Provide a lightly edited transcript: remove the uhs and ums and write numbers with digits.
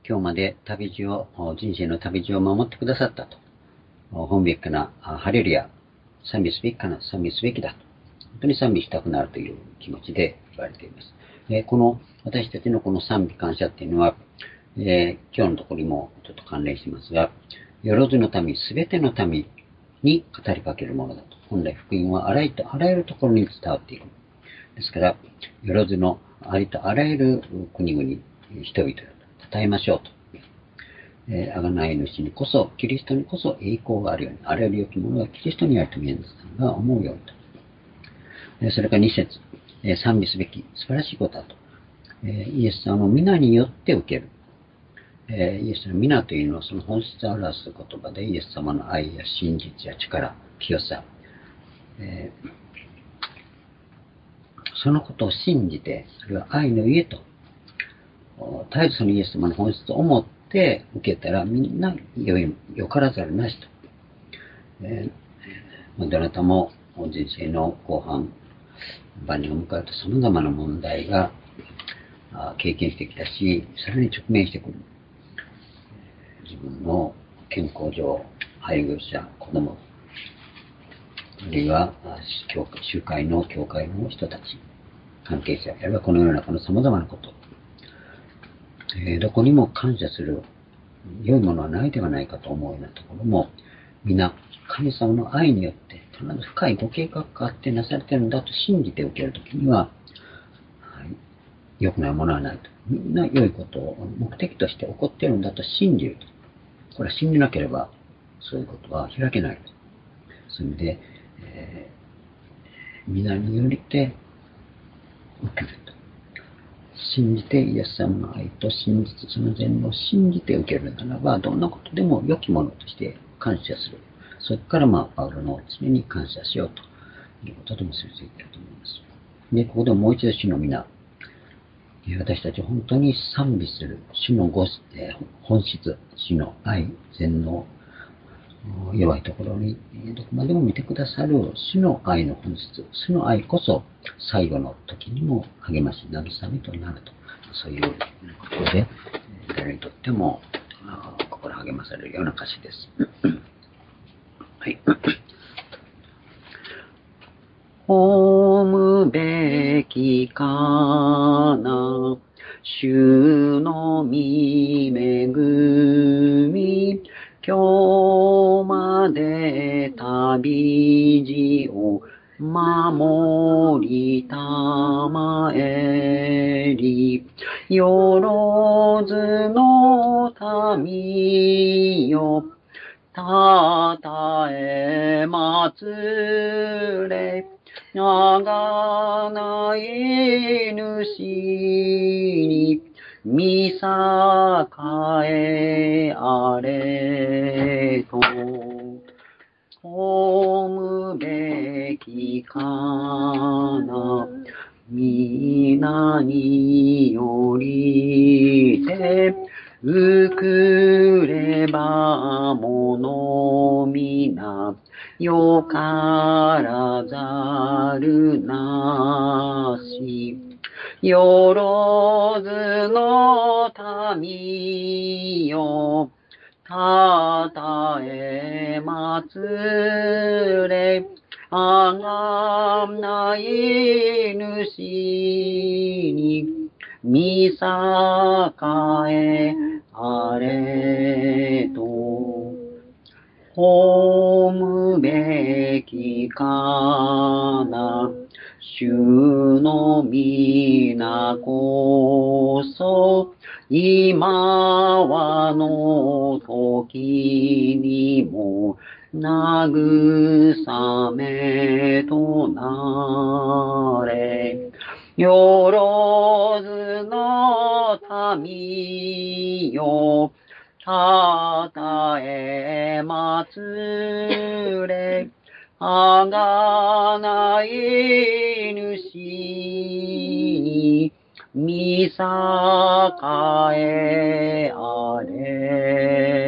今日まで人生の旅路を守ってくださったと。本べきかな、ハレルヤ、賛美すべきかな、賛美すべきだと。本当に賛美したくなるという気持ちで言われています。私たちのこの賛美感謝っていうのは、今日のところにもちょっと関連していますが、よろずの民、すべての民に語りかけるものだと。本来福音はあらゆるところに伝わっていく。ですから、よろずのありとあらゆる国々、人々を称えましょうと。贖い主にこそ、キリストにこそ栄光があるように、あらゆる良きものがキリストにあると宮野さんが思うようにと。それから2節、賛美すべき素晴らしいことだと。イエス様の皆によって受ける。イエスの皆というのはその本質を表す言葉で、イエス様の愛や真実や力、清さ、そのことを信じて、それは愛のゆえと、絶えずそのイエス様の本質を思って受けたら、みんなよからざるなしと。どなたも人生の後半、晩年を迎えると様々な問題が経験してきたし、さらに直面してくる。自分の健康上、配偶者、子供、あるいは集会の教会の人たち、関係者、あるいはこの世の中の様々なこと、どこにも感謝する良いものはないではないかと思うようなところも、皆神様の愛によって必ず深いご計画があってなされているんだと信じて受けるときには、良くないものはないと。みんな良いことを目的として起こっているんだと信じると。これは信じなければそういうことは開けないと。そういう意味で、皆によりて受けると。信じてイエス様の愛と真実、その全能を信じて受けるならば、どんなことでも良きものとして感謝する。それからパウロの常に感謝しようということと結びついていると思います。で、ここでもう一度主の皆、私たち本当に賛美する主の本質、主の愛、全能、弱いところにどこまでも見てくださる主の愛の本質、主の愛こそ最後の時にも励まし、慰めとなると。そういうことで、誰にとっても心励まされるような歌詞です。はい。褒むべきかな、主の御恵み、今日まで旅路を守りたまえり、よろずの民よ、たたえまつれ、あがない主に見栄えあれと、褒むべきかな、皆によりて、うくればものみな、よからざるなし。よろずの民よ、たたえまつれ、あがない主に見栄えあれと、褒むべきかな、主の皆こそ、今はの時にも、慰めとなれ。よろずの民よ、たたえまつれ、あがない主に見栄えあれ。